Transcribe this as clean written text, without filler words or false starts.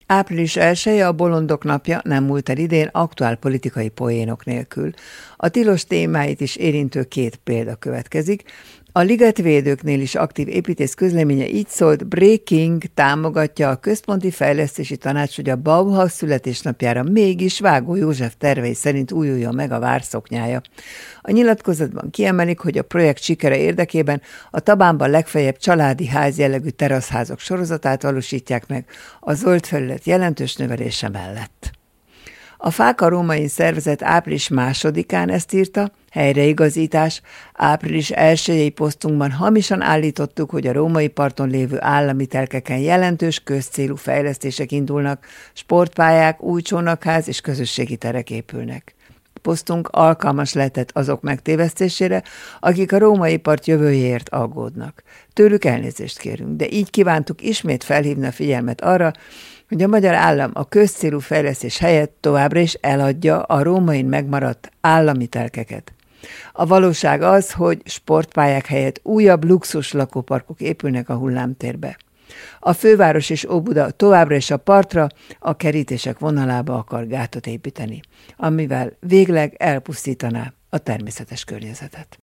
Április 1-e a bolondok napja nem múlt el idén aktuál politikai poénok nélkül. A tilos témáit is érintő két példa következik. A ligetvédőknél is aktív építész közleménye így szólt: Breaking támogatja a Központi Fejlesztési Tanács, hogy a Bauhaus születésnapjára mégis Vágó József tervei szerint újuljon meg a várszoknyája. A nyilatkozatban kiemelik, hogy a projekt sikere érdekében a Tabánban legfeljebb családi ház jellegű teraszházak sorozatát valósítják meg a zöld felület jelentős növelése mellett. A Fáka Rómain szervezet április 2-án ezt írta: helyreigazítás. Április 1-i posztunkban hamisan állítottuk, hogy a római parton lévő állami telkeken jelentős közcélú fejlesztések indulnak, sportpályák, új csónakház és közösségi terek épülnek. Posztunk alkalmas lehetett azok megtévesztésére, akik a római part jövőjéért aggódnak. Tőlük elnézést kérünk, de így kívántuk ismét felhívni a figyelmet arra, hogy a magyar állam a közcélú fejlesztés helyett továbbra is eladja a rómain megmaradt állami telkeket. A valóság az, hogy sportpályák helyett újabb luxus lakóparkok épülnek a hullámtérbe. A főváros és Óbuda továbbra is a partra, a kerítések vonalába akar gátot építeni, amivel végleg elpusztítaná a természetes környezetet.